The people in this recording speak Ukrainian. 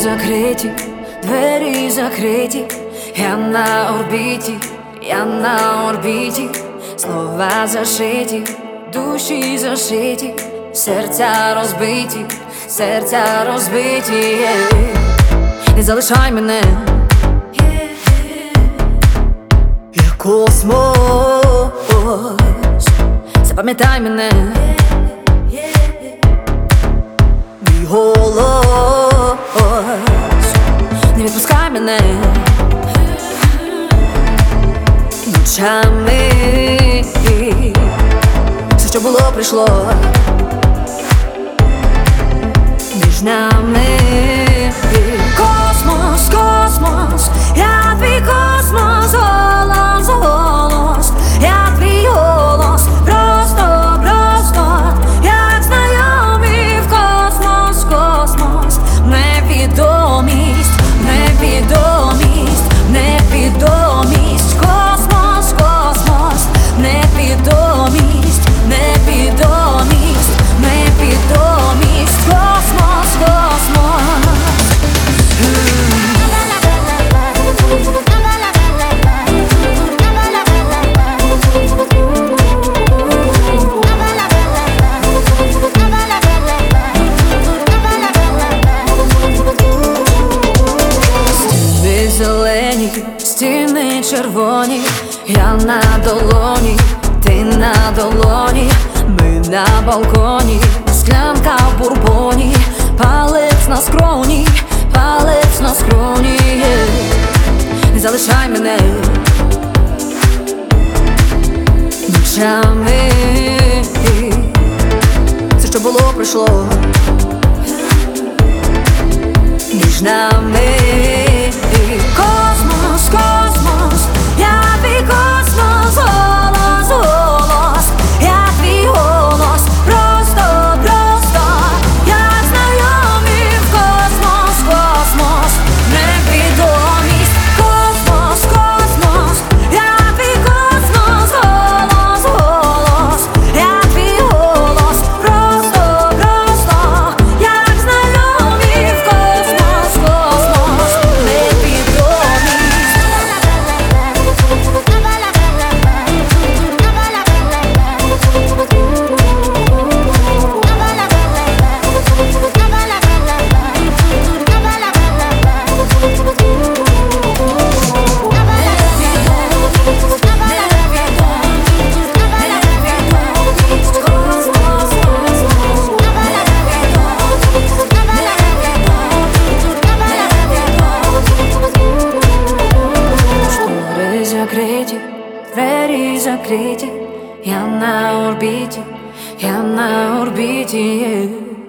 закриті, двері закриті, я на орбіті, я на орбіті, слова зашиті, душі зашиті, серця розбиті, серця розбиті. Не залишай мене, я космос, запам'ятай мене, мій голос, не відпускай мене ночами, все, що було, прийшло між нами. Космос, космос, я твій космос, голос, голос, я твій голос, просто, просто, як знайомі в космос, космос, невідомість, невідомість, невідомість, космос, космос, невідомість, невідомість, невідомість, космос, космос. Стіни зелені, стіни червоні, я на долоні, ти на долоні, ми на балконі, склянка в бурбоні, палець на скроні, палець на скроні. Не залишай мене ночами, все, що було, пройшло між нами. Космос, космос, я твій космос, голос, голос, я твій голос, просто, просто, як знайомі в космос, космос, невідомість, космос, космос, я твій космос, голос, голос, я твій голос, просто, просто, як знайомі в космос, космос, невідомість. Штори закриті, двері закриті, я на орбіті, я на орбіті.